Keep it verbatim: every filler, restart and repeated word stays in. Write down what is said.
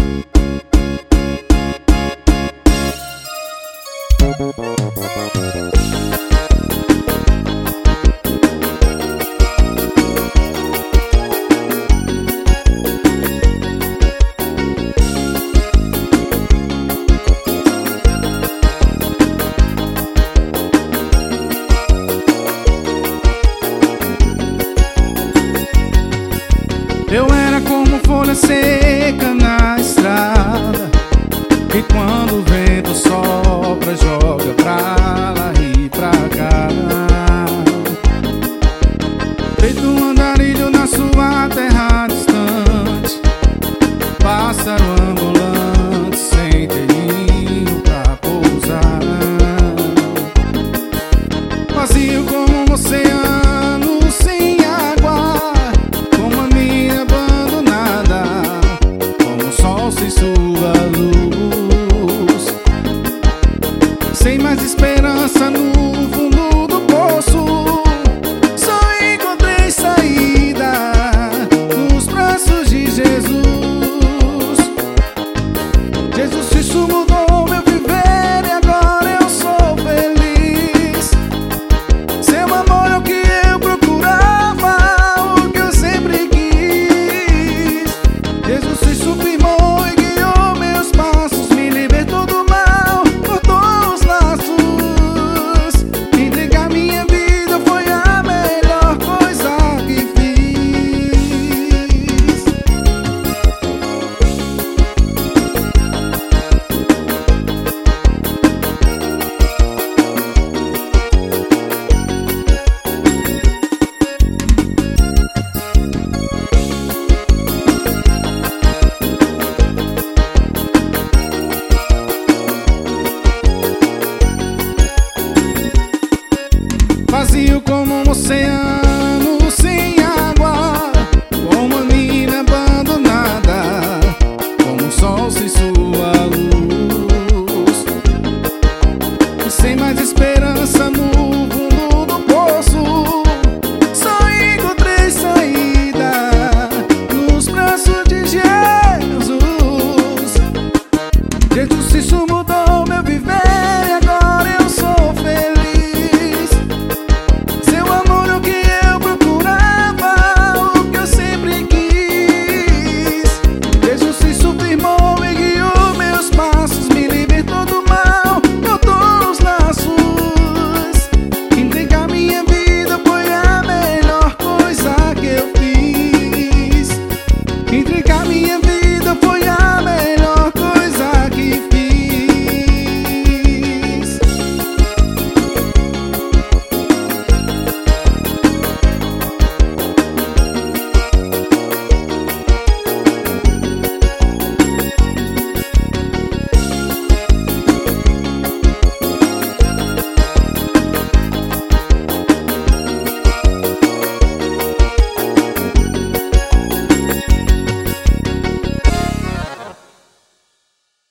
Eu era como folha seca na estrada, e quando o vento sopra, joga pra lá e pra cá. Feito um andarilho na sua terra distante, pássaro ambulante sem ter ninho pra pousar. Vazio como um oceano sem água, como a mina abandonada, como o sol sem sua luz, sem mais esperança no